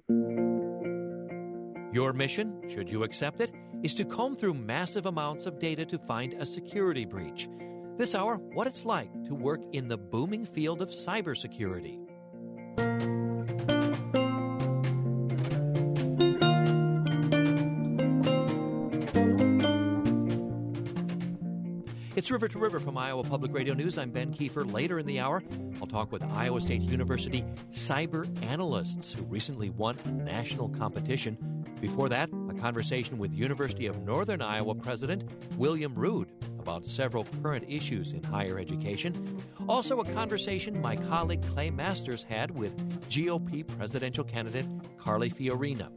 Your mission, should you accept it, is to comb through massive amounts of data to find a security breach. This hour, what it's like to work in the booming field of cybersecurity. It's River to River from Iowa Public Radio News. I'm Ben Kiefer. Later in the hour, I'll talk with Iowa State University cyber analysts who recently won a national competition. Before that, a conversation with University of Northern Iowa President William Rood about several current issues in higher education. Also, a conversation my colleague Clay Masters had with GOP presidential candidate Carly Fiorina.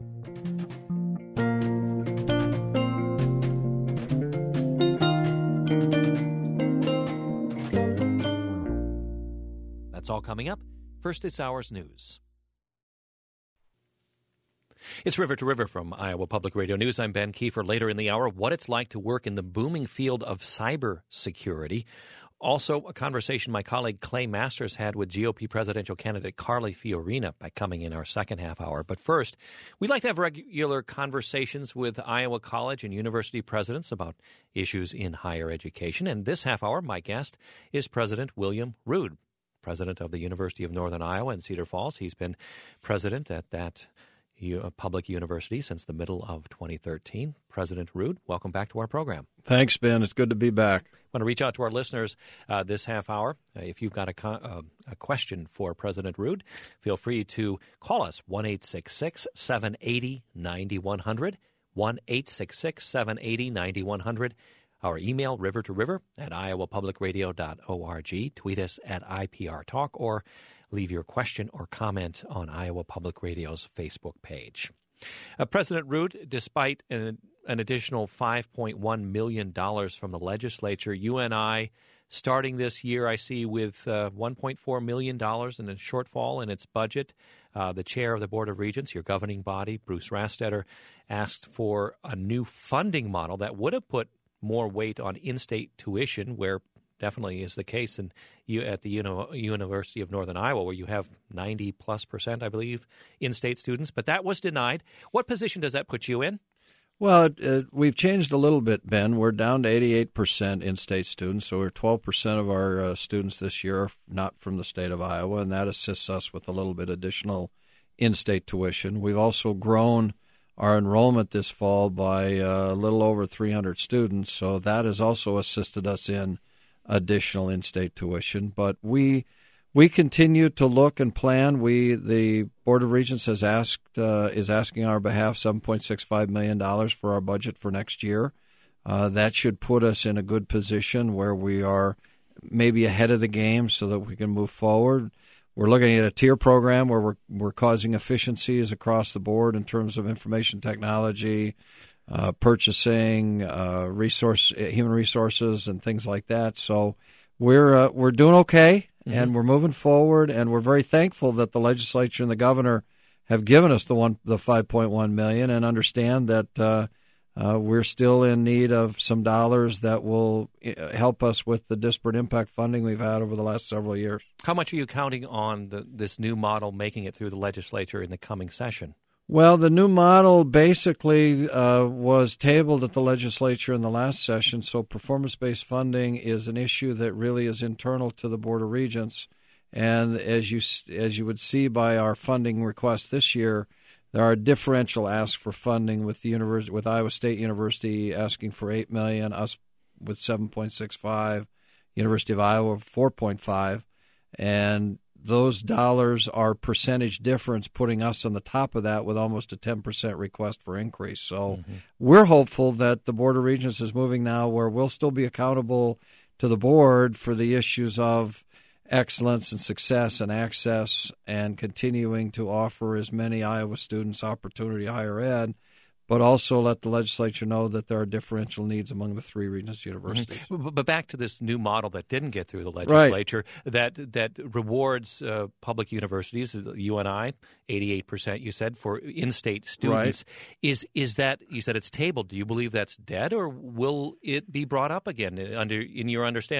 That's all coming up. First, this hour's news. It's River to River from Iowa Public Radio News. I'm Ben Kiefer. Later in the hour, what it's like to work in the booming field of cybersecurity. Also, a conversation my colleague Clay Masters had with GOP presidential candidate Carly Fiorina by coming in our second half hour. But first, we'd like to have regular conversations with Iowa college and university presidents about issues in higher education. And this half hour, my guest is President William Rood, president of the University of Northern Iowa in Cedar Falls. He's been president at that public university since the middle of 2013. President Rood, welcome back to our program. Thanks, Ben. It's good to be back. I want to reach out to our listeners this half hour. If you've got a question for President Rood, feel free to call us, 1-866-780-9100, 1-866-780-9100. Our email, rivertoriver@iowapublicradio.org. Tweet us at IPR Talk, or leave your question or comment on Iowa Public Radio's Facebook page. President Rood, despite an additional $5.1 million from the legislature, UNI starting this year, I see, with $1.4 million in a shortfall in its budget. The chair of the Board of Regents, your governing body, Bruce Rastetter, asked for a new funding model that would have put more weight on in-state tuition, where definitely is the case at the University of Northern Iowa, where you have 90+%, I believe, in-state students. But that was denied. What position does that put you in? Well, we've changed a little bit, Ben. We're down to 88% in-state students, so we're 12% of our students this year are not from the state of Iowa, and that assists us with a little bit additional in-state tuition. We've also grown our enrollment this fall by a little over 300 students, so that has also assisted us in additional in-state tuition. But we continue to look and plan. The Board of Regents is asking on our behalf $7.65 million for our budget for next year. That should put us in a good position where we are maybe ahead of the game so that we can move forward. We're looking at a tier program where we're causing efficiencies across the board in terms of information technology, purchasing, human resources, and things like that. So we're doing okay, and we're moving forward, and we're very thankful that the legislature and the governor have given us the $5.1 million, and understand that we're still in need of some dollars that will help us with the disparate impact funding we've had over the last several years. How much are you counting on this new model making it through the legislature in the coming session? Well, the new model basically was tabled at the legislature in the last session, so performance-based funding is an issue that really is internal to the Board of Regents. And as you would see by our funding request this year, there are differential asks for funding with with Iowa State University asking for $8 million, us with $7.65, University of Iowa $4.5, and those dollars are percentage difference, putting us on the top of that with almost a 10% request for increase. So we're hopeful that the Board of Regents is moving now where we'll still be accountable to the board for the issues of excellence and success and access, and continuing to offer as many Iowa students opportunity higher ed, but also let the legislature know that there are differential needs among the three Regents universities. But back to this new model that didn't get through the legislature, that rewards public universities, UNI, 88%, you said, for in-state students. Right. Is that, you said it's tabled. Do you believe that's dead, or will it be brought up again in your understanding?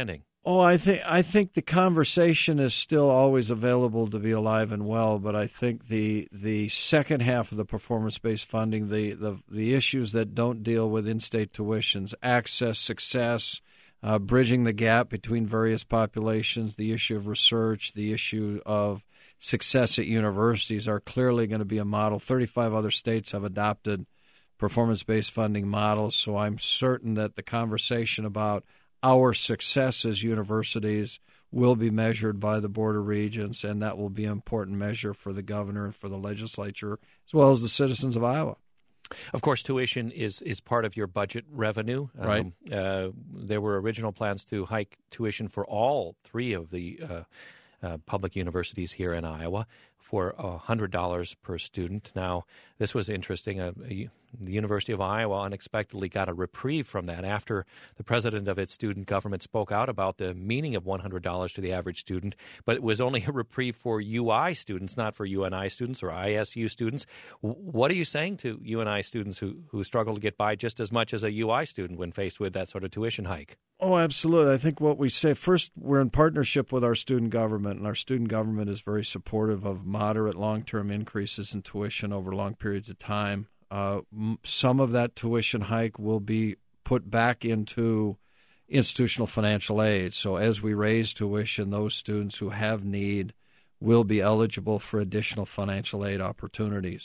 Oh, I think the conversation is still always available to be alive and well, but I think the second half of the performance-based funding, the issues that don't deal with in-state tuitions, access, success, bridging the gap between various populations, the issue of research, the issue of success at universities are clearly going to be a model. 35 other states have adopted performance-based funding models, so I'm certain that the conversation about our success as universities will be measured by the Board of Regents, and that will be an important measure for the governor and for the legislature, as well as the citizens of Iowa. Of course, tuition is part of your budget revenue. Right. There were original plans to hike tuition for all three of the public universities here in Iowa for $100 per student. Now, this was interesting. The University of Iowa unexpectedly got a reprieve from that after the president of its student government spoke out about the meaning of $100 to the average student, but it was only a reprieve for UI students, not for UNI students or ISU students. What are you saying to UNI students who struggle to get by just as much as a UI student when faced with that sort of tuition hike? Oh, absolutely. I think what we say, first, we're in partnership with our student government, and our student government is very supportive of moderate long-term increases in tuition over long periods of time. Some of that tuition hike will be put back into institutional financial aid. So as we raise tuition, those students who have need will be eligible for additional financial aid opportunities.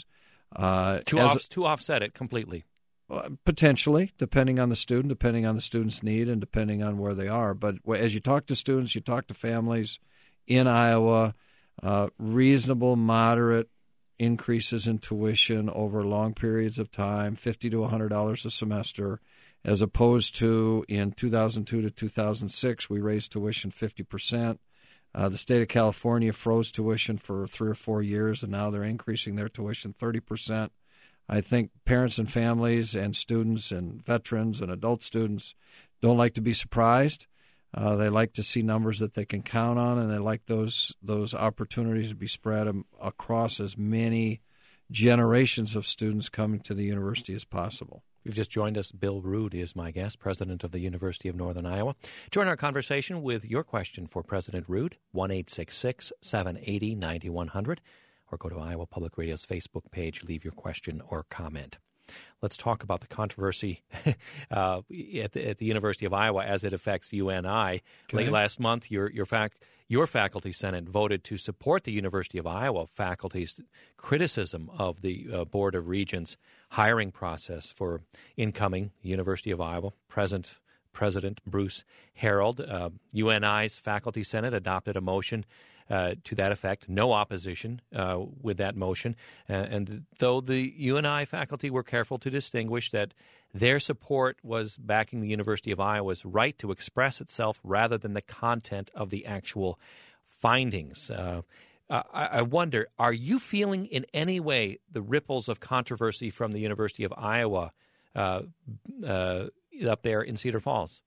To offset it completely. Potentially, depending on the student, depending on the student's need, and depending on where they are. But as you talk to students, you talk to families in Iowa, reasonable, moderate increases in tuition over long periods of time, $50 to $100 a semester, as opposed to in 2002 to 2006, we raised tuition 50%. The state of California froze tuition for 3 or 4 years, and now they're increasing their tuition 30%. I think parents and families and students and veterans and adult students don't like to be surprised. They like to see numbers that they can count on, and they like those opportunities to be spread across as many generations of students coming to the university as possible. You've just joined us. Bill Rood is my guest, president of the University of Northern Iowa. Join our conversation with your question for President Rood, 1-866-780-9100, or go to Iowa Public Radio's Facebook page, leave your question or comment. Let's talk about the controversy at the University of Iowa as it affects UNI. Okay. Late last month, your faculty senate voted to support the University of Iowa faculty's criticism of the Board of Regents hiring process for incoming University of Iowa President Bruce Harold. UNI's faculty senate adopted a motion to that effect, no opposition with that motion. And though the UNI faculty were careful to distinguish that their support was backing the University of Iowa's right to express itself rather than the content of the actual findings. I wonder, are you feeling in any way the ripples of controversy from the University of Iowa up there in Cedar Falls?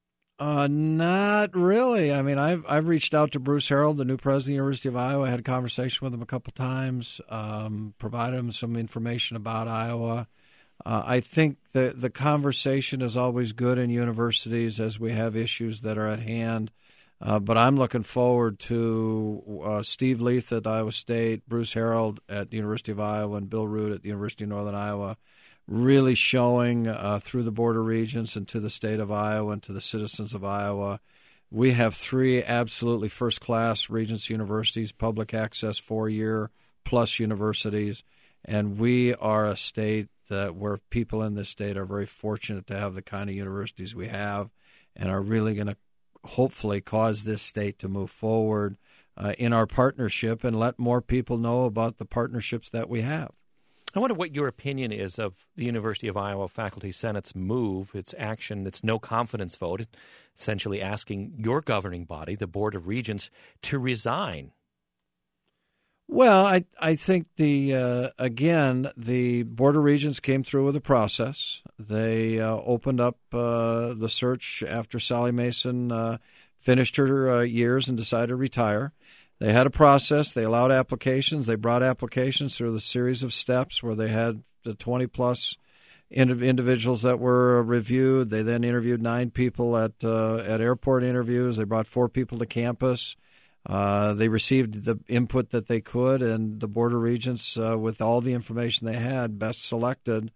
Not really. I mean, I've reached out to Bruce Harold, the new president of the University of Iowa. I had a conversation with him a couple times, provided him some information about Iowa. I think the conversation is always good in universities as we have issues that are at hand. But I'm looking forward to Steve Leith at Iowa State, Bruce Harold at the University of Iowa, and Bill Rood at the University of Northern Iowa really showing through the Board of Regents and to the state of Iowa and to the citizens of Iowa. We have 3 absolutely first-class Regents universities, public access 4-year plus universities, and we are a state where people in this state are very fortunate to have the kind of universities we have and are really going to hopefully cause this state to move forward in our partnership and let more people know about the partnerships that we have. I wonder what your opinion is of the University of Iowa Faculty Senate's move, its action, its no-confidence vote, essentially asking your governing body, the Board of Regents, to resign. Well, I think the Board of Regents came through with a process. They opened up the search after Sally Mason finished her years and decided to retire. They had a process. They allowed applications. They brought applications through the series of steps where they had the 20-plus individuals that were reviewed. They then interviewed 9 people at airport interviews. They brought 4 people to campus. They received the input that they could, and the Board of Regents, with all the information they had, best selected.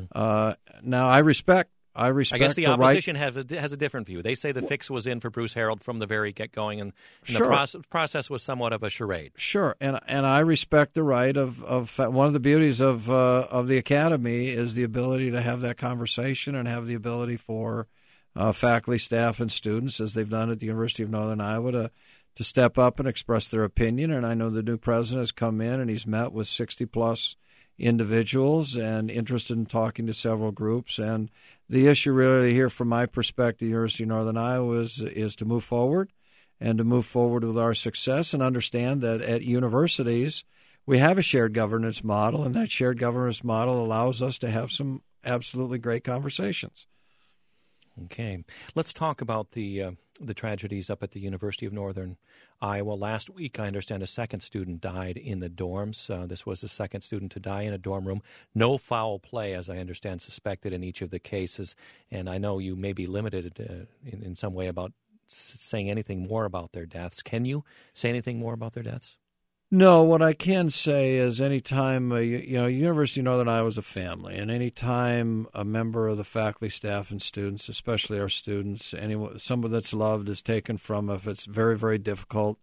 Now, I respect. I guess the opposition has a different view. They say the fix was in for Bruce Harreld from the very get-going, and the process was somewhat of a charade. Sure, and I respect the right of one of the beauties of the Academy is the ability to have that conversation and have the ability for faculty, staff, and students, as they've done at the University of Northern Iowa, to step up and express their opinion. And I know the new president has come in and he's met with 60-plus individuals and interested in talking to several groups. And the issue really here, from my perspective, University of Northern Iowa is to move forward and to move forward with our success and understand that at universities we have a shared governance model, and that shared governance model allows us to have some absolutely great conversations. Okay. Let's talk about the tragedies up at the University of Northern Iowa. Last week, I understand a second student died in the dorms. This was the second student to die in a dorm room. No foul play, as I understand, suspected in each of the cases. And I know you may be limited in some way about saying anything more about their deaths. Can you say anything more about their deaths? No, what I can say is anytime, University of Northern Iowa is a family, and anytime a member of the faculty, staff, and students, especially our students, someone that's loved is taken from us, it's very, very difficult.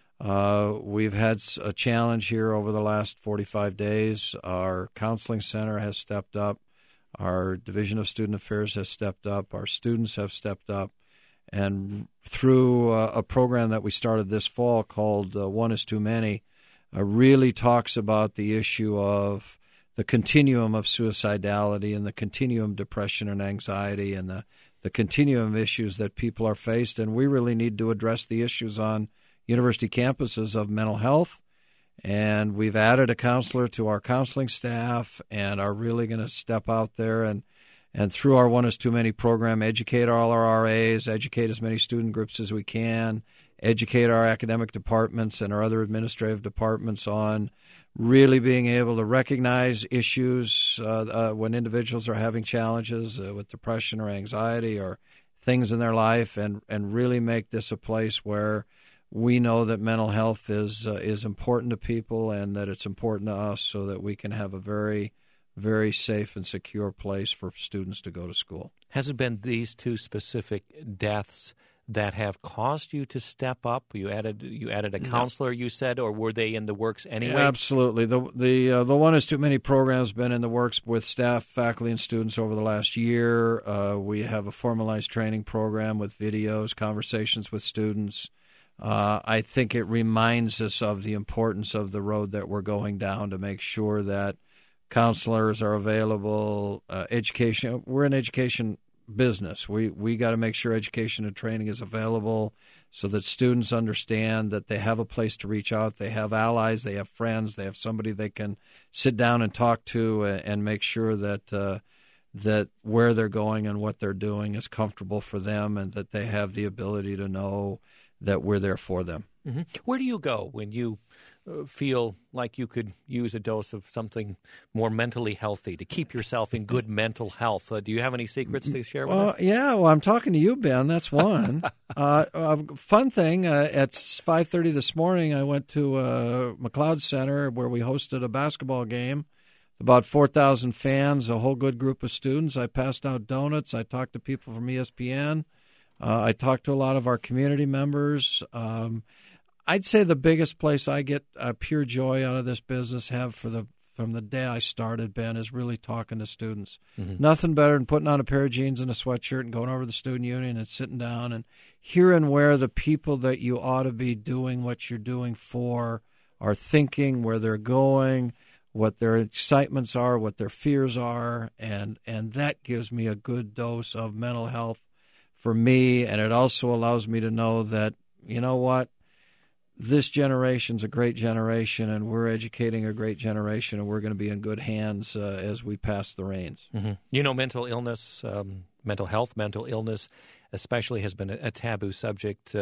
We've had a challenge here over the last 45 days. Our counseling center has stepped up. Our Division of Student Affairs has stepped up. Our students have stepped up. And through a program that we started this fall called One is Too Many, really talks about the issue of the continuum of suicidality and the continuum of depression and anxiety and the continuum of issues that people are faced. And we really need to address the issues on university campuses of mental health. And we've added a counselor to our counseling staff and are really going to step out there and through our One is Too Many program, educate all our RAs, educate as many student groups as we can, educate our academic departments and our other administrative departments on really being able to recognize issues when individuals are having challenges with depression or anxiety or things in their life, and really make this a place where we know that mental health is important to people and that it's important to us, so that we can have a very, very safe and secure place for students to go to school. Has it been these two specific deaths that have caused you to step up? You added a counselor, you said, or were they in the works anyway? Yeah, absolutely. The One is Too Many program has been in the works with staff, faculty, and students over the last year. We have a formalized training program with videos, conversations with students. I think it reminds us of the importance of the road that we're going down to make sure that counselors are available, education. We're an education business. We got to make sure education and training is available so that students understand that they have a place to reach out. They have allies, they have friends, they have somebody they can sit down and talk to and make sure that that where they're going and what they're doing is comfortable for them, and that they have the ability to know that we're there for them. Mm-hmm. Where do you go when you feel like you could use a dose of something more mentally healthy to keep yourself in good mental health? Do you have any secrets to share with us? Yeah, well, I'm talking to you, Ben. That's one. Fun thing, at 5:30 this morning, I went to McLeod Center where we hosted a basketball game. About 4,000 fans, a whole good group of students. I passed out donuts. I talked to people from ESPN. I talked to a lot of our community members. I'd say the biggest place I get pure joy out of this business from the day I started, Ben, is really talking to students. Mm-hmm. Nothing better than putting on a pair of jeans and a sweatshirt and going over to the student union and sitting down and hearing where the people that you ought to be doing what you're doing for are thinking, where they're going, what their excitements are, what their fears are, and that gives me a good dose of mental health for me, and it also allows me to know that, you know what, this generation's a great generation, and we're educating a great generation, and we're going to be in good hands as we pass the reins. Mm-hmm. You know, mental illness, mental health, mental illness especially has been a taboo subject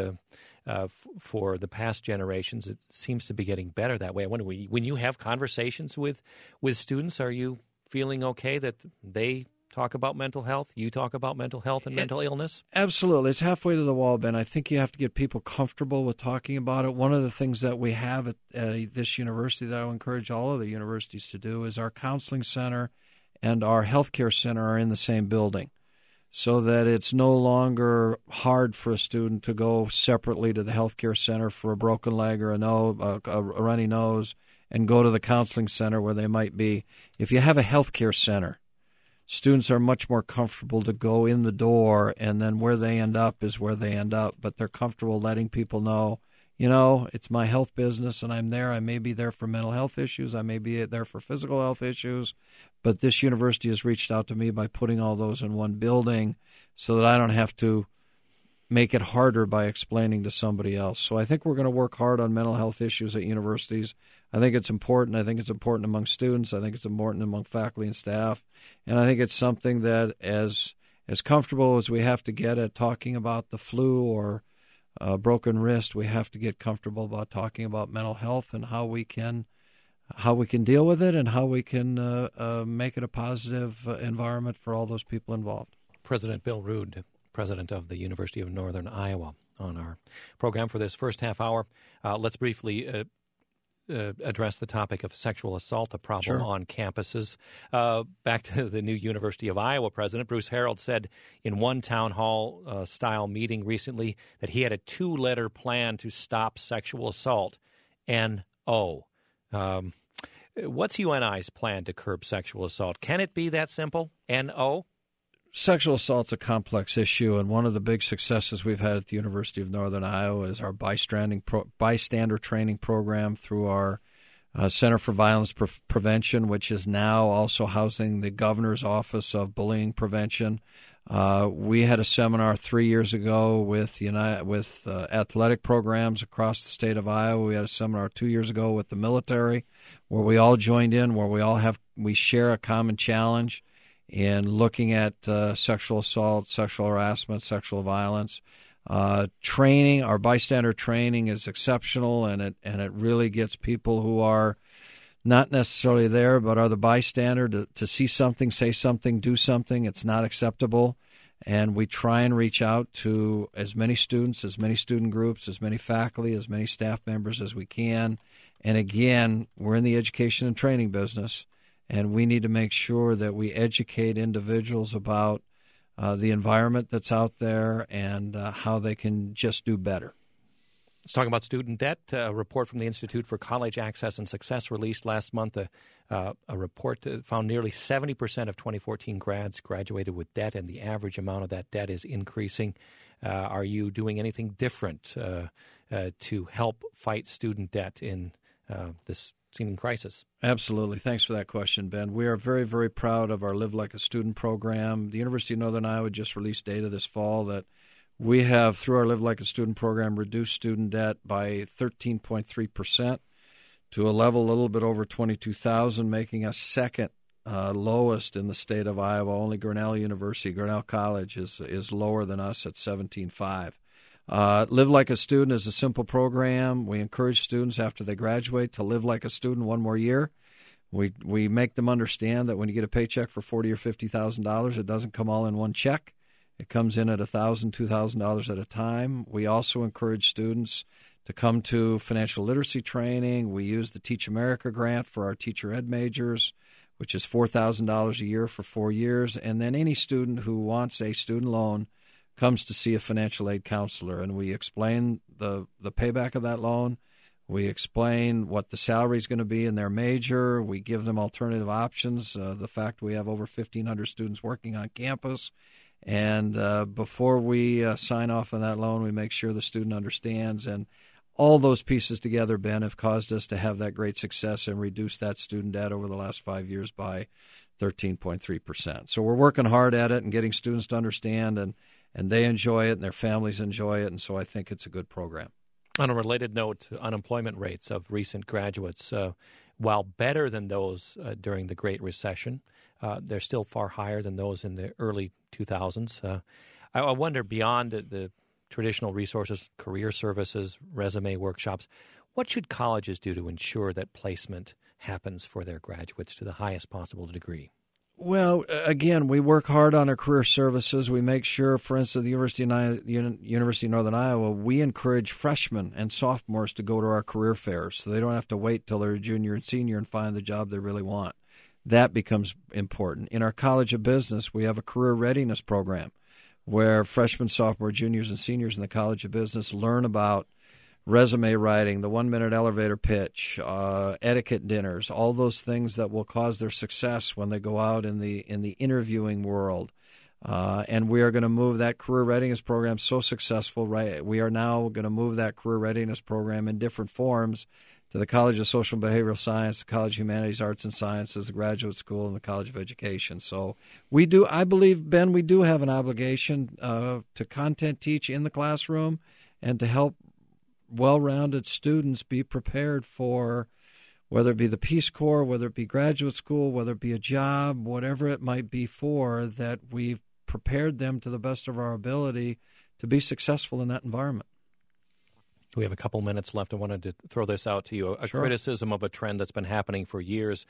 for the past generations. It seems to be getting better that way. I wonder, when you have conversations with students, are you feeling okay that they talk about mental health? You talk about mental health and mental illness? Absolutely. It's halfway to the wall, Ben. I think you have to get people comfortable with talking about it. One of the things that we have at this university that I would encourage all of the universities to do is our counseling center and our healthcare center are in the same building, so that it's no longer hard for a student to go separately to the healthcare center for a broken leg or a runny nose and go to the counseling center where they might be. If you have a healthcare center, students are much more comfortable to go in the door, and then where they end up is where they end up. But they're comfortable letting people know, it's my health business, and I'm there. I may be there for mental health issues. I may be there for physical health issues. But this university has reached out to me by putting all those in one building so that I don't have to make it harder by explaining to somebody else. So I think we're going to work hard on mental health issues at universities. I think it's important. I think it's important among students. I think it's important among faculty and staff. And I think it's something that as comfortable as we have to get at talking about the flu or a broken wrist, we have to get comfortable about talking about mental health and how we can deal with it and how we can make it a positive environment for all those people involved. President Bill Rood, president of the University of Northern Iowa, on our program for this first half hour. Let's briefly address the topic of sexual assault, a problem on campuses. Back to the new University of Iowa president, Bruce Harold said in one town hall style meeting recently that he had a 2-letter plan to stop sexual assault. N-O. What's UNI's plan to curb sexual assault? Can it be that simple? N-O? Sexual assault's a complex issue, and one of the big successes we've had at the University of Northern Iowa is our bystander training program through our Center for Violence Prevention, which is now also housing the Governor's Office of Bullying Prevention. We had a seminar 3 years ago with athletic programs across the state of Iowa. We had a seminar 2 years ago with the military, where we all joined in, where we share a common challenge in looking at sexual assault, sexual harassment, sexual violence. Training, our bystander training is exceptional, and it really gets people who are not necessarily there but are the bystander to see something, say something, do something. It's not acceptable. And we try and reach out to as many students, as many student groups, as many faculty, as many staff members as we can. And again, we're in the education and training business, and we need to make sure that we educate individuals about the environment that's out there and how they can just do better. Let's talk about student debt. A report from the Institute for College Access and Success released last month. A report found nearly 70% of 2014 grads graduated with debt, and the average amount of that debt is increasing. Are you doing anything different to help fight student debt in this seeming crisis? Absolutely. Thanks for that question, Ben. We are very, very proud of our Live Like a Student program. The University of Northern Iowa just released data this fall that we have, through our Live Like a Student program, reduced student debt by 13.3% to a level a little bit over $22,000, making us second lowest in the state of Iowa. Only Grinnell College is lower than us at 17.5. Live Like a Student is a simple program. We encourage students after they graduate to live like a student one more year. We make them understand that when you get a paycheck for $40,000 or $50,000, it doesn't come all in one check. It comes in at $1,000, $2,000 at a time. We also encourage students to come to financial literacy training. We use the Teach America grant for our teacher ed majors, which is $4,000 a year for 4 years. And then any student who wants a student loan comes to see a financial aid counselor, and we explain the payback of that loan. We explain what the salary is going to be in their major. We give them alternative options, the fact we have over 1,500 students working on campus. And before we sign off on that loan, we make sure the student understands. And all those pieces together, Ben, have caused us to have that great success and reduce that student debt over the last 5 years by 13.3%. So we're working hard at it and getting students to understand, and they enjoy it and their families enjoy it, and so I think it's a good program. On a related note, unemployment rates of recent graduates, while better than those during the Great Recession, they're still far higher than those in the early 2000s. I wonder, beyond the traditional resources, career services, resume workshops, what should colleges do to ensure that placement happens for their graduates to the highest possible degree? Well, again, we work hard on our career services. We make sure, for instance, the University of Northern Iowa, we encourage freshmen and sophomores to go to our career fairs so they don't have to wait till they're a junior and senior and find the job they really want. That becomes important. In our College of Business, we have a career readiness program where freshmen, sophomore, juniors, and seniors in the College of Business learn about resume writing, the 1-minute elevator pitch, etiquette dinners, all those things that will cause their success when they go out in the interviewing world. And we are going to move that career readiness program so successful, right? We are now going to move that career readiness program in different forms to the College of Social and Behavioral Science, the College of Humanities, Arts and Sciences, the Graduate School, and the College of Education. So we do, I believe, Ben, we do have an obligation to content teach in the classroom and to help well-rounded students be prepared for whether it be the Peace Corps, whether it be graduate school, whether it be a job, whatever it might be for, that we've prepared them to the best of our ability to be successful in that environment. We have a couple minutes left. I wanted to throw this out to you. A Sure. criticism of a trend that's been happening for years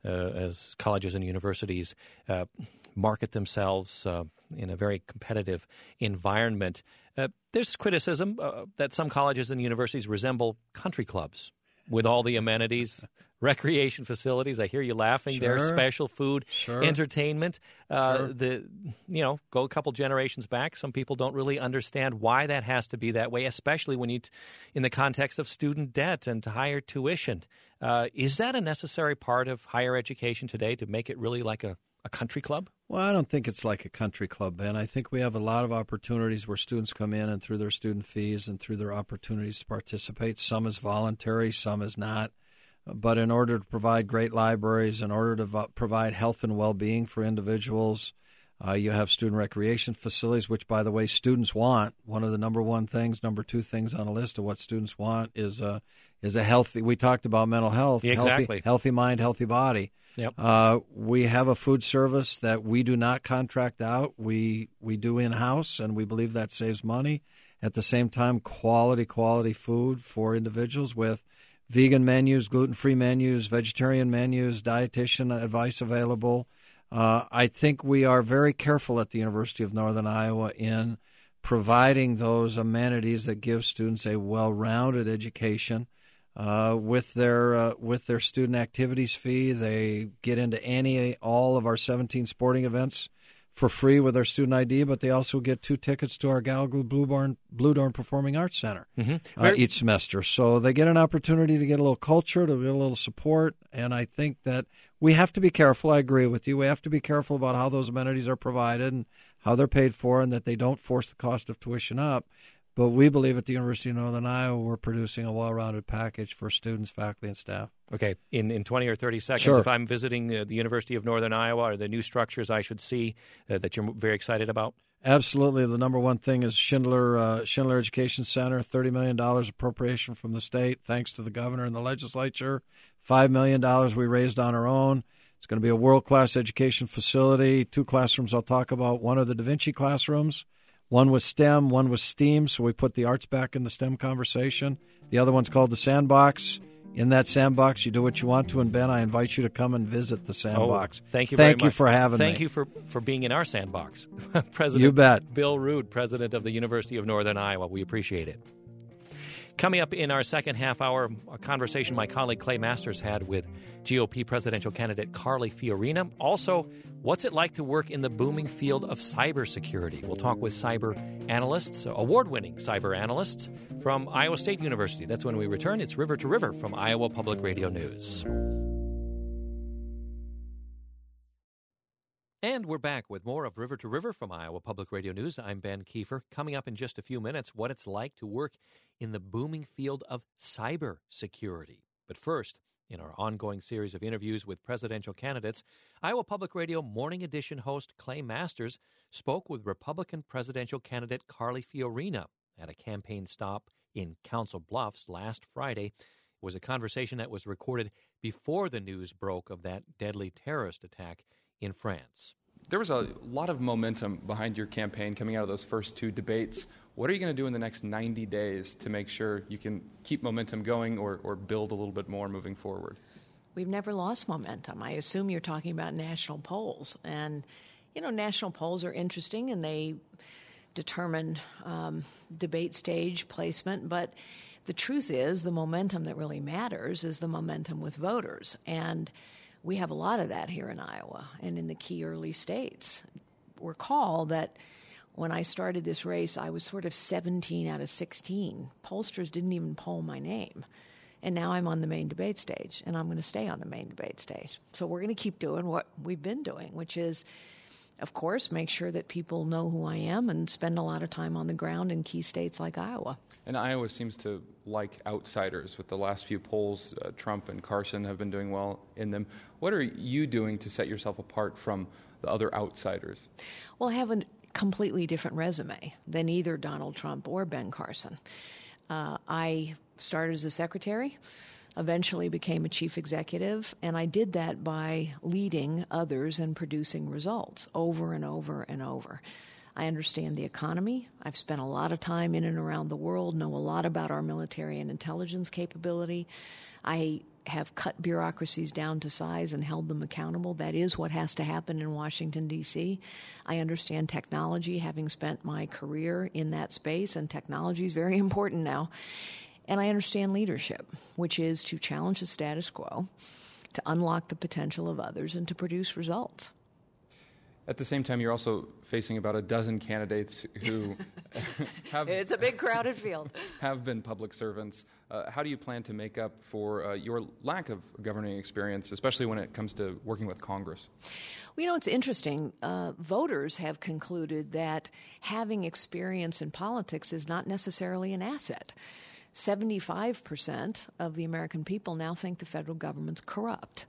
as colleges and universities market themselves in a very competitive environment. There's criticism that some colleges and universities resemble country clubs with all the amenities, recreation facilities. I hear you laughing. Sure. There's special food, Sure. entertainment. Sure. Go a couple generations back. Some people don't really understand why that has to be that way, especially when in the context of student debt and to higher tuition. Is that a necessary part of higher education today to make it really like a country club? Well, I don't think it's like a country club, Ben. I think we have a lot of opportunities where students come in and through their student fees and through their opportunities to participate. Some is voluntary, some is not. But in order to provide great libraries, in order to provide health and well-being for individuals, you have student recreation facilities, which, by the way, students want. One of the number two things on the list of what students want is a healthy. We talked about mental health. Yeah, exactly. Healthy mind, healthy body. Yep. We have a food service that we do not contract out. We do in-house, and we believe that saves money. At the same time, quality food for individuals with vegan menus, gluten-free menus, vegetarian menus, dietitian advice available. I think we are very careful at the University of Northern Iowa in providing those amenities that give students a well-rounded education. With their student activities fee, they get into all of our 17 sporting events for free with their student ID, but they also get 2 tickets to our Gallagher Bluedorn Performing Arts Center each semester. So they get an opportunity to get a little culture, to get a little support, and I think that we have to be careful. I agree with you. We have to be careful about how those amenities are provided and how they're paid for, and that they don't force the cost of tuition up. But we believe at the University of Northern Iowa we're producing a well-rounded package for students, faculty, and staff. Okay. In 20 or 30 seconds, Sure. If I'm visiting the University of Northern Iowa, are there new structures I should see that you're very excited about? Absolutely. The number one thing is Schindler Education Center, $30 million appropriation from the state, thanks to the governor and the legislature. $5 million we raised on our own. It's going to be a world-class education facility. 2 classrooms I'll talk about. One are the Da Vinci classrooms. One was STEM, one was STEAM, so we put the arts back in the STEM conversation. The other one's called the Sandbox. In that sandbox, you do what you want to, and Ben, I invite you to come and visit the sandbox. Thank you very much. Thank you for having me. Thank you for being in our sandbox. President You bet. Bill Rood, president of the University of Northern Iowa. We appreciate it. Coming up in our second half hour, a conversation my colleague Clay Masters had with GOP presidential candidate Carly Fiorina. Also, what's it like to work in the booming field of cybersecurity? We'll talk with cyber analysts, award-winning cyber analysts from Iowa State University. That's when we return. It's River to River from Iowa Public Radio News. And we're back with more of River to River from Iowa Public Radio News. I'm Ben Kiefer. Coming up in just a few minutes, what it's like to work in the booming field of cybersecurity. But first, in our ongoing series of interviews with presidential candidates, Iowa Public Radio Morning Edition host Clay Masters spoke with Republican presidential candidate Carly Fiorina at a campaign stop in Council Bluffs last Friday. It was a conversation that was recorded before the news broke of that deadly terrorist attack in France. There was a lot of momentum behind your campaign coming out of those first 2 debates. What are you going to do in the next 90 days to make sure you can keep momentum going or build a little bit more moving forward? We've never lost momentum. I assume you're talking about national polls. And, national polls are interesting, and they determine debate stage placement. But the truth is, the momentum that really matters is the momentum with voters. And we have a lot of that here in Iowa and in the key early states. Recall that when I started this race, I was sort of 17 out of 16. Pollsters didn't even poll my name. And now I'm on the main debate stage, and I'm going to stay on the main debate stage. So we're going to keep doing what we've been doing, which is, of course, make sure that people know who I am and spend a lot of time on the ground in key states like Iowa. And Iowa seems to like outsiders. With the last few polls, Trump and Carson have been doing well in them. What are you doing to set yourself apart from the other outsiders? Well, I have a completely different resume than either Donald Trump or Ben Carson. I started as a secretary, eventually became a chief executive, and I did that by leading others and producing results over and over and over. I understand the economy. I've spent a lot of time in and around the world, know a lot about our military and intelligence capability. I have cut bureaucracies down to size and held them accountable. That is what has to happen in Washington, D.C. I understand technology, having spent my career in that space, and technology is very important now. And I understand leadership, which is to challenge the status quo, to unlock the potential of others, and to produce results. At the same time, you're also facing about a dozen candidates who It's a big, crowded field. Have been public servants. How do you plan to make up for your lack of governing experience, especially when it comes to working with Congress? Well, it's interesting. Voters have concluded that having experience in politics is not necessarily an asset. 75% of the American people now think the federal government's corrupt.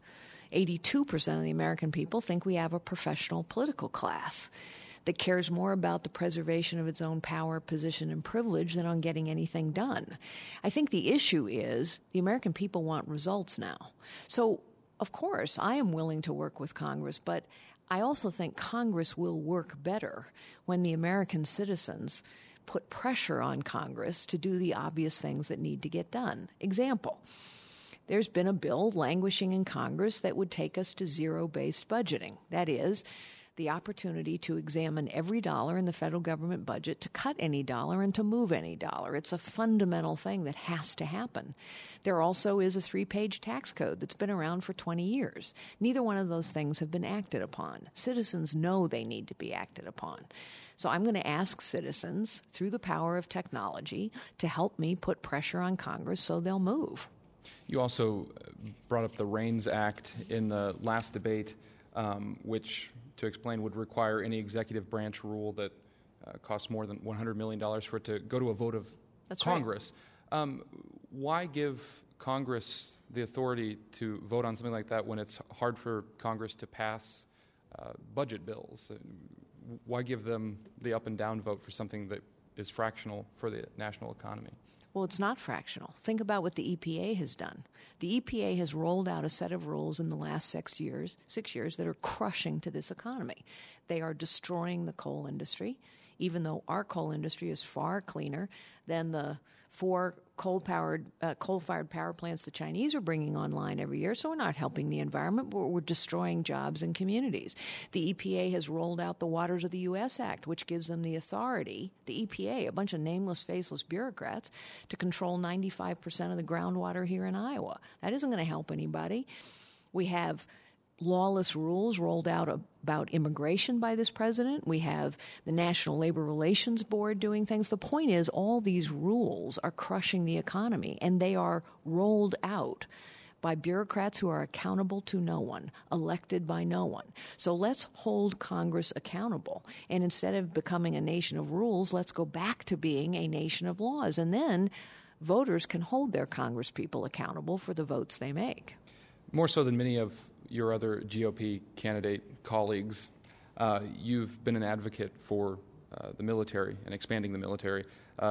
82% of the American people think we have a professional political class that cares more about the preservation of its own power, position, and privilege than on getting anything done. I think the issue is the American people want results now. So, of course, I am willing to work with Congress, but I also think Congress will work better when the American citizens put pressure on Congress to do the obvious things that need to get done. Example. There's been a bill languishing in Congress that would take us to zero-based budgeting. That is, the opportunity to examine every dollar in the federal government budget, to cut any dollar and to move any dollar. It's a fundamental thing that has to happen. There also is a 3-page tax code that's been around for 20 years. Neither one of those things have been acted upon. Citizens know they need to be acted upon. So I'm going to ask citizens, through the power of technology, to help me put pressure on Congress so they'll move. You also brought up the REINS Act in the last debate, which, to explain, would require any executive branch rule that costs more than $100 million for it to go to a vote of Congress. Right. Why give Congress the authority to vote on something like that when it's hard for Congress to pass budget bills? Why give them the up and down vote for something that is fractional for the national economy? Well, it's not fractional. Think about what the EPA has done. The EPA has rolled out a set of rules in the last 6 years that are crushing to this economy. They are destroying the coal industry, even though our coal industry is far cleaner than the 4 coal-fired power plants the Chinese are bringing online every year. So we're not helping the environment, but we're destroying jobs and communities. The EPA has rolled out the Waters of the U.S. Act, which gives them the authority, the EPA, a bunch of nameless, faceless bureaucrats, to control 95% of the groundwater here in Iowa. That isn't going to help anybody. We have lawless rules rolled out about immigration by this president. We have the National Labor Relations Board doing things. The point is, all these rules are crushing the economy, and they are rolled out by bureaucrats who are accountable to no one, elected by no one. So let's hold Congress accountable. And instead of becoming a nation of rules, let's go back to being a nation of laws. And then voters can hold their congresspeople accountable for the votes they make. More so than many of your other GOP candidate colleagues, you've been an advocate for the military and expanding the military.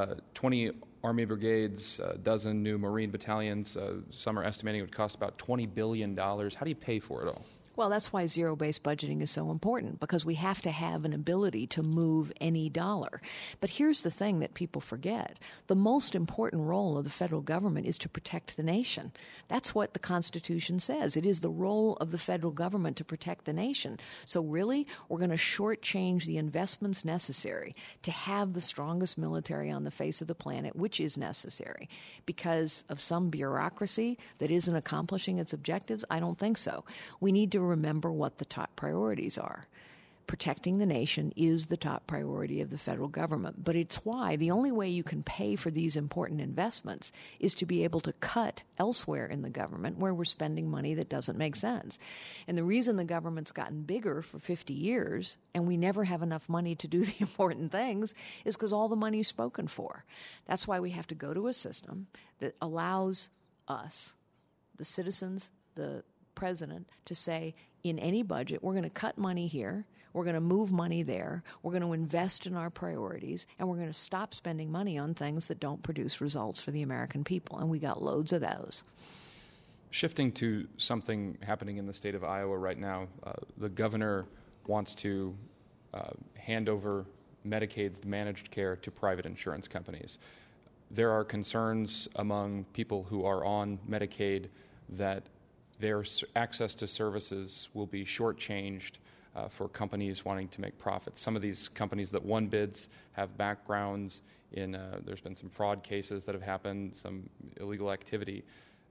20 Army brigades, a dozen new Marine battalions, some are estimating it would cost about $20 billion. How do you pay for it all? Well, that's why zero-based budgeting is so important, because we have to have an ability to move any dollar. But here's the thing that people forget. The most important role of the federal government is to protect the nation. That's what the Constitution says. It is the role of the federal government to protect the nation. So really, we're going to shortchange the investments necessary to have the strongest military on the face of the planet, which is necessary. Because of some bureaucracy that isn't accomplishing its objectives? I don't think so. We need to remember what the top priorities are. Protecting the nation is the top priority of the federal government, but it's why the only way you can pay for these important investments is to be able to cut elsewhere in the government where we're spending money that doesn't make sense. And the reason the government's gotten bigger for 50 years and we never have enough money to do the important things is because all the money is spoken for. That's why we have to go to a system that allows us, the citizens, the president, to say, in any budget, we're going to cut money here, we're going to move money there, we're going to invest in our priorities, and we're going to stop spending money on things that don't produce results for the American people. And we got loads of those. Shifting to something happening in the state of Iowa right now, the governor wants to hand over Medicaid's managed care to private insurance companies. There are concerns among people who are on Medicaid that their access to services will be shortchanged for companies wanting to make profits. Some of these companies that won bids have backgrounds in, there's been some fraud cases that have happened, some illegal activity.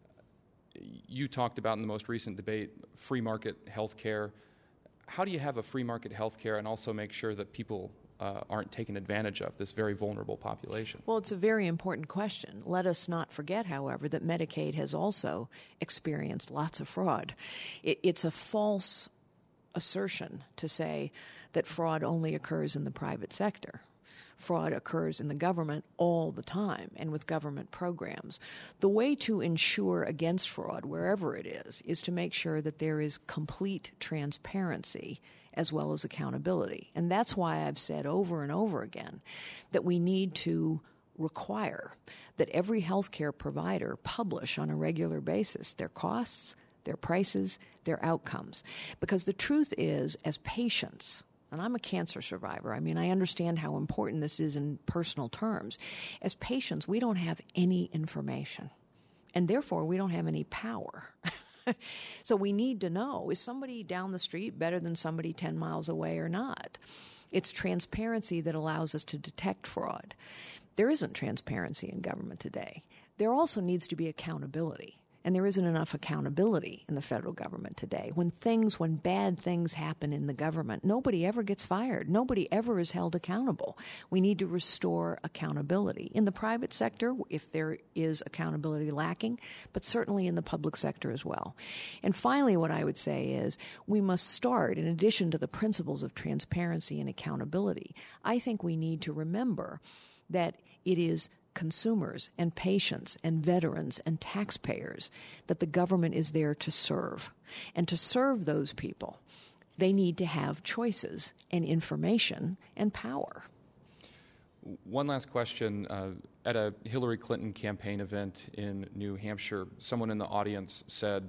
You talked about in the most recent debate free market health care. How do you have a free market health care and also make sure that people aren't taken advantage of, this very vulnerable population? Well, it's a very important question. Let us not forget, however, that Medicaid has also experienced lots of fraud. It's a false assertion to say that fraud only occurs in the private sector. Fraud occurs in the government all the time and with government programs. The way to ensure against fraud, wherever it is to make sure that there is complete transparency as well as accountability. And that's why I've said over and over again that we need to require that every healthcare provider publish on a regular basis their costs, their prices, their outcomes. Because the truth is, as patients, and I'm a cancer survivor, I mean, I understand how important this is in personal terms. As patients, we don't have any information, and therefore we don't have any power. So we need to know, is somebody down the street better than somebody 10 miles away or not? It's transparency that allows us to detect fraud. There isn't transparency in government today. There also needs to be accountability. And there isn't enough accountability in the federal government today. When bad things happen in the government, nobody ever gets fired. Nobody ever is held accountable. We need to restore accountability. In the private sector, if there is accountability lacking, but certainly in the public sector as well. And finally, what I would say is we must start, in addition to the principles of transparency and accountability, I think we need to remember that it is consumers and patients and veterans and taxpayers that the government is there to serve. And to serve those people, they need to have choices and information and power. One last question. At a Hillary Clinton campaign event in New Hampshire, someone in the audience said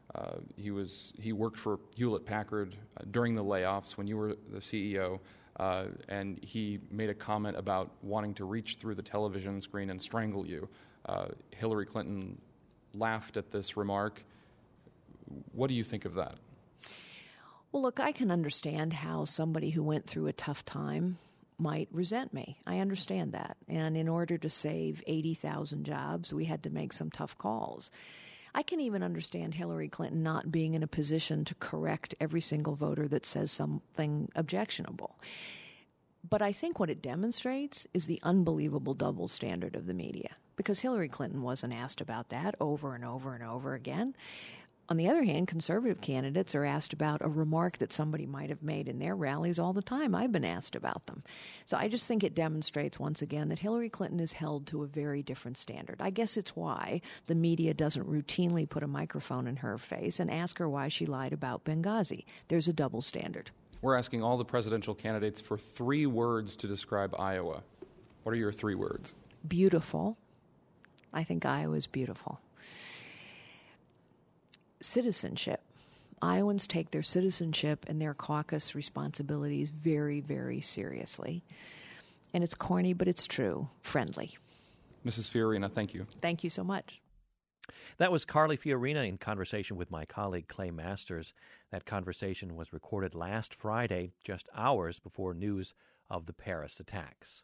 he worked for Hewlett-Packard during the layoffs when you were the CEO. And he made a comment about wanting to reach through the television screen and strangle you. Hillary Clinton laughed at this remark. What do you think of that? Well, look, I can understand how somebody who went through a tough time might resent me. I understand that. And in order to save 80,000 jobs, we had to make some tough calls. I can even understand Hillary Clinton not being in a position to correct every single voter that says something objectionable. But I think what it demonstrates is the unbelievable double standard of the media, because Hillary Clinton wasn't asked about that over and over and over again. On the other hand, conservative candidates are asked about a remark that somebody might have made in their rallies all the time. I've been asked about them. So I just think it demonstrates once again that Hillary Clinton is held to a very different standard. I guess it's why the media doesn't routinely put a microphone in her face and ask her why she lied about Benghazi. There's a double standard. We're asking all the presidential candidates for 3 words to describe Iowa. What are your 3 words? Beautiful. I think Iowa is beautiful. Citizenship. Iowans take their citizenship and their caucus responsibilities very, very seriously. And it's corny, but it's true. Friendly. Mrs. Fiorina, thank you. Thank you so much. That was Carly Fiorina in conversation with my colleague Clay Masters. That conversation was recorded last Friday, just hours before news of the Paris attacks.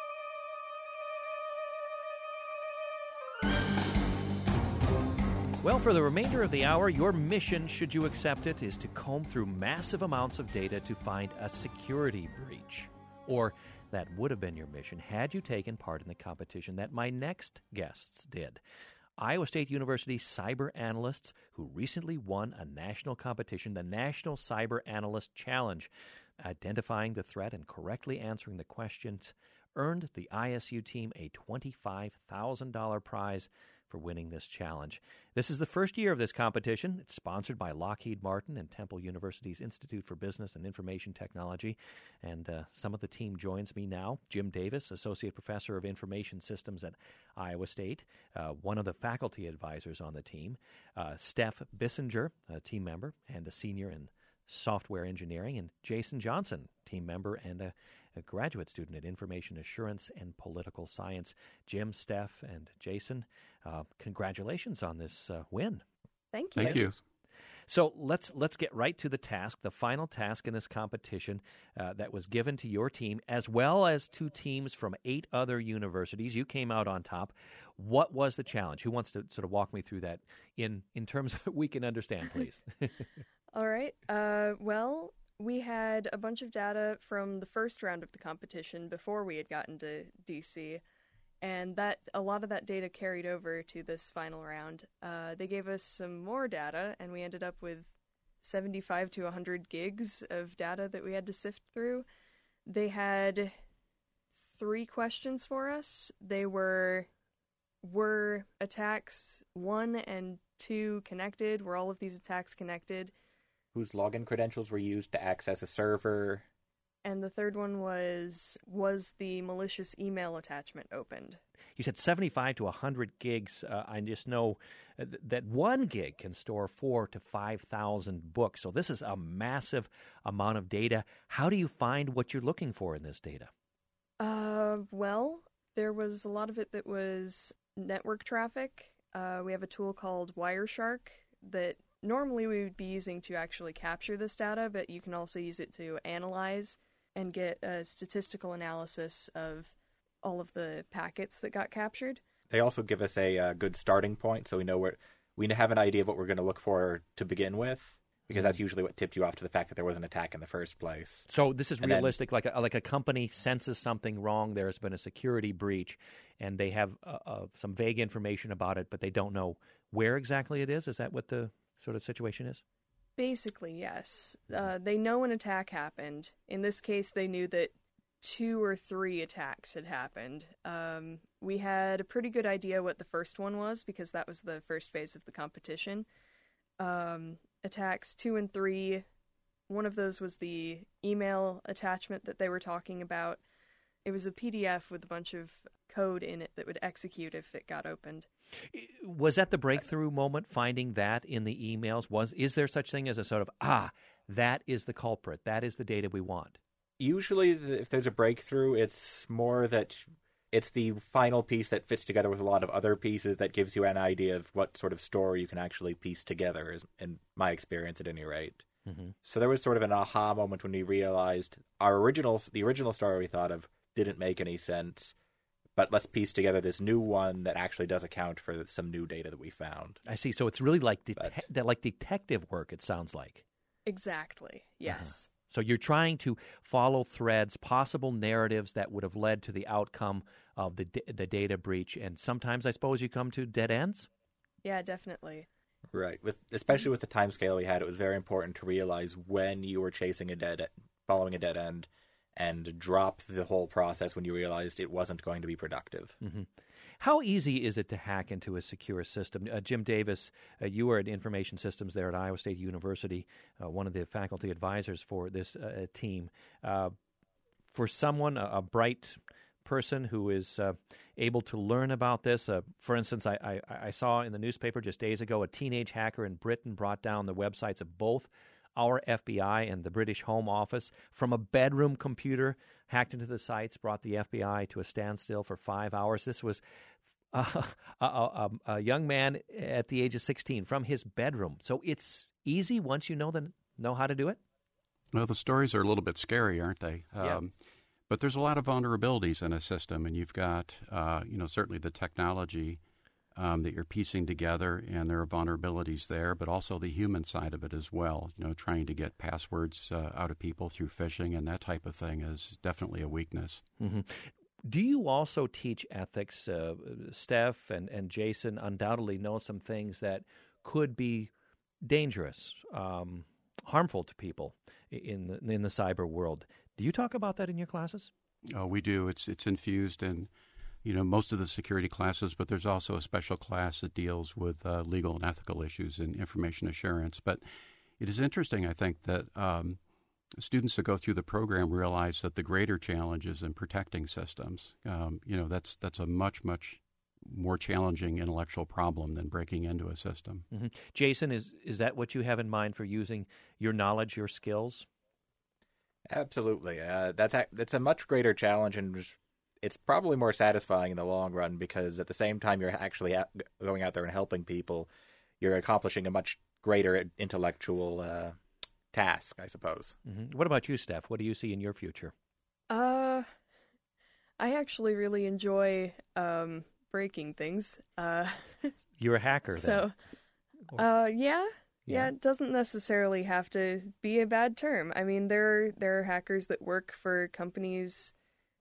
Well, for the remainder of the hour, your mission, should you accept it, is to comb through massive amounts of data to find a security breach. Or that would have been your mission had you taken part in the competition that my next guests did. Iowa State University cyber analysts who recently won a national competition, the National Cyber Analyst Challenge. Identifying the threat and correctly answering the questions earned the ISU team a $25,000 prize for winning this challenge. This is the first year of this competition. It's sponsored by Lockheed Martin and Temple University's Institute for Business and Information Technology. And some of the team joins me now. Jim Davis, Associate Professor of Information Systems at Iowa State, one of the faculty advisors on the team. Steph Bissinger, a team member and a senior in software engineering. And Jason Johnson, team member and a graduate student at Information Assurance and Political Science. Jim, Steph, and Jason, congratulations on this win. Thank you. Thank you. So let's get right to the task, the final task in this competition that was given to your team, as well as two teams from 8 other universities. You came out on top. What was the challenge? Who wants to sort of walk me through that in terms of we can understand, please? All right. Well, we had a bunch of data from the first round of the competition before we had gotten to DC, and that a lot of that data carried over to this final round. They gave us some more data, and we ended up with 75 to 100 gigs of data that we had to sift through. They had 3 questions for us. They were attacks 1 and 2 connected? Were all of these attacks connected? Whose login credentials were used to access a server? And the third one was the malicious email attachment opened? You said 75 to 100 gigs. I just know that 1 gig can store 4,000 to 5,000 books. So this is a massive amount of data. How do you find what you're looking for in this data? Well, there was a lot of it that was network traffic. We have a tool called Wireshark that normally we would be using to actually capture this data, but you can also use it to analyze and get a statistical analysis of all of the packets that got captured. They also give us a good starting point, so we have an idea of what we're going to look for to begin with, because that's usually what tipped you off to the fact that there was an attack in the first place. So this is realistic, like a company senses something wrong, there's been a security breach, and they have some vague information about it, but they don't know where exactly it is? Is that what the sort of situation is? Basically, yes. They know an attack happened. In this case, they knew that 2 or 3 attacks had happened. We had a pretty good idea what the first one was, because that was the first phase of the competition. Attacks 2 and 3, one of those was the email attachment that they were talking about. It was a PDF with a bunch of code in it that would execute if it got opened. Was that the breakthrough moment, finding that in the emails? Is there such thing as a sort of, that is the culprit, that is the data we want? Usually, if there's a breakthrough, it's more that it's the final piece that fits together with a lot of other pieces that gives you an idea of what sort of story you can actually piece together, in my experience at any rate. Mm-hmm. So there was sort of an aha moment when we realized the original story we thought of didn't make any sense, but let's piece together this new one that actually does account for some new data that we found. I see. So it's really like detective work, it sounds like. Exactly, yes. So you're trying to follow threads, possible narratives that would have led to the outcome of the data breach, and sometimes I suppose you come to dead ends? Yeah, definitely. Right. Especially with the time scale we had, it was very important to realize when you were following a dead end, and drop the whole process when you realized it wasn't going to be productive. Mm-hmm. How easy is it to hack into a secure system? Jim Davis, you were at Information Systems there at Iowa State University, one of the faculty advisors for this team. For someone, a bright person who is able to learn about this. For instance, I saw in the newspaper just days ago a teenage hacker in Britain brought down the websites of both our FBI and the British Home Office from a bedroom computer, hacked into the sites, brought the FBI to a standstill for 5 hours. This was a young man at the age of 16 from his bedroom. So it's easy once you know how to do it? Well, the stories are a little bit scary, aren't they? Yeah. But there's a lot of vulnerabilities in a system, and you've got, certainly the technology that you're piecing together, and there are vulnerabilities there, but also the human side of it as well. Trying to get passwords out of people through phishing and that type of thing is definitely a weakness. Mm-hmm. Do you also teach ethics? Steph and Jason undoubtedly know some things that could be dangerous, harmful to people in the cyber world. Do you talk about that in your classes? Oh, we do. It's infused in most of the security classes, but there's also a special class that deals with legal and ethical issues and information assurance. But it is interesting, I think, that students that go through the program realize that the greater challenge is in protecting systems. That's a much, much more challenging intellectual problem than breaking into a system. Mm-hmm. Jason, is that what you have in mind for using your knowledge, your skills? Absolutely. That's a much greater challenge, and it's probably more satisfying in the long run, because at the same time you're actually going out there and helping people, you're accomplishing a much greater intellectual task, I suppose. Mm-hmm. What about you, Steph? What do you see in your future? I actually really enjoy breaking things. You're a hacker, so, then. Yeah, it doesn't necessarily have to be a bad term. I mean, there are hackers that work for companies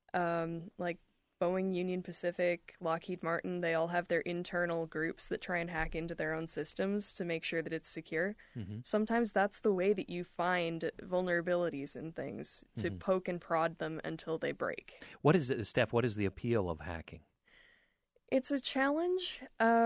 like Boeing, Union Pacific, Lockheed Martin. They all have their internal groups that try and hack into their own systems to make sure that it's secure. Mm-hmm. Sometimes that's the way that you find vulnerabilities in things, to poke and prod them until they break. What is it, Steph? What is the appeal of hacking? It's a challenge.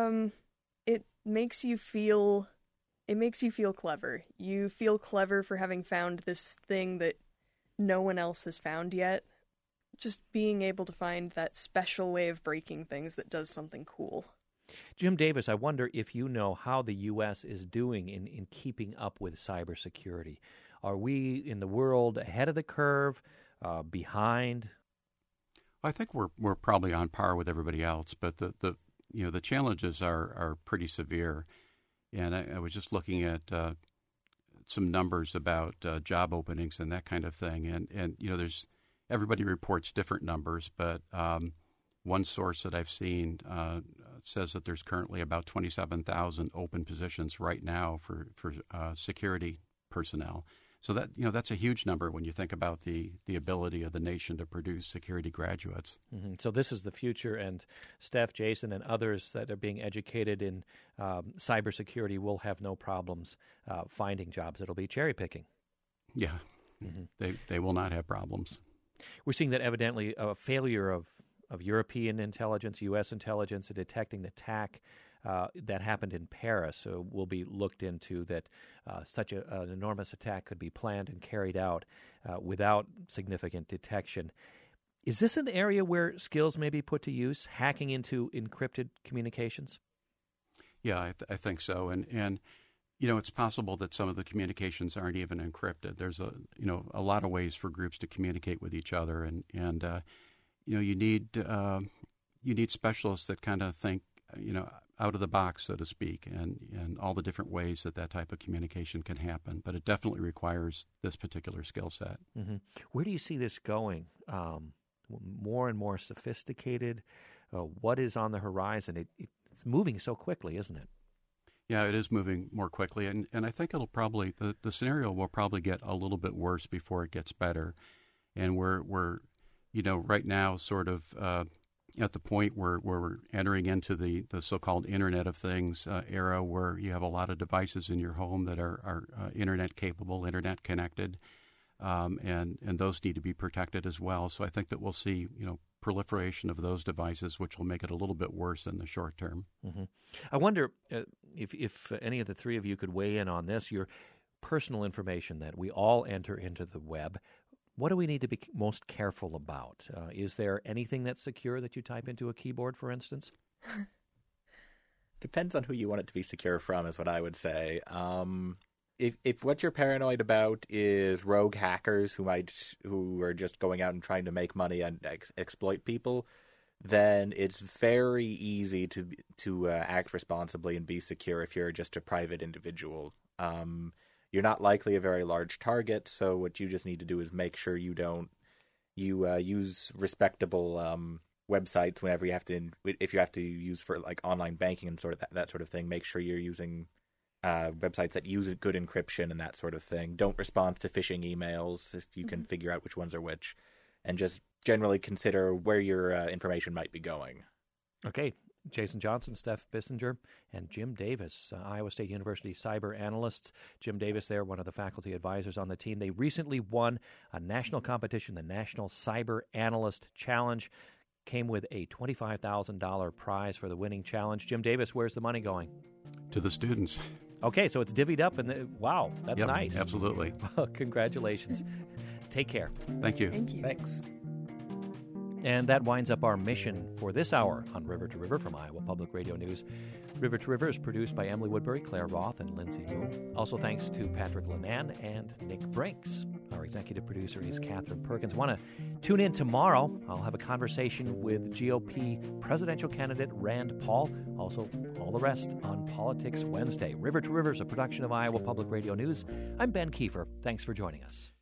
It makes you feel clever. You feel clever for having found this thing that no one else has found yet. Just being able to find that special way of breaking things that does something cool. Jim Davis, I wonder if you know how the U.S. is doing in keeping up with cybersecurity. Are we in the world ahead of the curve, behind? I think we're probably on par with everybody else, but the challenges are pretty severe. And I was just looking at some numbers about job openings and that kind of thing, and there's everybody reports different numbers, but one source that I've seen says that there's currently about 27,000 open positions right now for security personnel. So that's a huge number when you think about the ability of the nation to produce security graduates. Mm-hmm. So this is the future, and Steph, Jason, and others that are being educated in cybersecurity will have no problems finding jobs. It'll be cherry picking. Yeah, they will not have problems. We're seeing that evidently a failure of European intelligence, U.S. intelligence, in detecting the attack that happened in Paris will be looked into, that such an enormous attack could be planned and carried out without significant detection. Is this an area where skills may be put to use, hacking into encrypted communications? Yeah, I think so. And it's possible that some of the communications aren't even encrypted. There's a lot of ways for groups to communicate with each other, and you need specialists that kind of think out of the box, so to speak, and all the different ways that type of communication can happen. But it definitely requires this particular skill set. Mm-hmm. Where do you see this going? More and more sophisticated? What is on the horizon? It's moving so quickly, isn't it? Yeah, it is moving more quickly, and I think it'll probably the scenario will probably get a little bit worse before it gets better. And we're right now sort of at the point where we're entering into the so-called Internet of Things era, where you have a lot of devices in your home that are Internet capable, Internet connected, and those need to be protected as well. So I think that we'll see proliferation of those devices, which will make it a little bit worse in the short term. Mm-hmm. I wonder if any of the three of you could weigh in on this. Your personal information that we all enter into the web, what do we need to be most careful about? Is there anything that's secure that you type into a keyboard, for instance? Depends on who you want it to be secure from, is what I would say. If what you're paranoid about is rogue hackers who are just going out and trying to make money and exploit people, then it's very easy to act responsibly and be secure if you're just a private individual. You're not likely a very large target, so what you just need to do is make sure you use respectable websites whenever if you have to use for like online banking and sort of that sort of thing. Make sure you're using websites that use good encryption and that sort of thing. Don't respond to phishing emails if you can figure out which ones are which, and just generally consider where your information might be going. Okay. Jason Johnson, Steph Bissinger, and Jim Davis, Iowa State University cyber analysts. Jim Davis there, one of the faculty advisors on the team. They recently won a national competition, the National Cyber Analyst Challenge. Came with a $25,000 prize for the winning challenge. Jim Davis, where's the money going? To the students. Okay, so it's divvied up, and wow, that's nice. Absolutely. Well, congratulations. Take care. Thank you. Thank you. Thanks. And that winds up our mission for this hour on River to River from Iowa Public Radio News. River to River is produced by Emily Woodbury, Claire Roth, and Lindsay Moon. Also thanks to Patrick Linan and Nick Brinks. Our executive producer is Catherine Perkins. Want to tune in tomorrow. I'll have a conversation with GOP presidential candidate Rand Paul. Also, all the rest on Politics Wednesday. River to River is a production of Iowa Public Radio News. I'm Ben Kiefer. Thanks for joining us.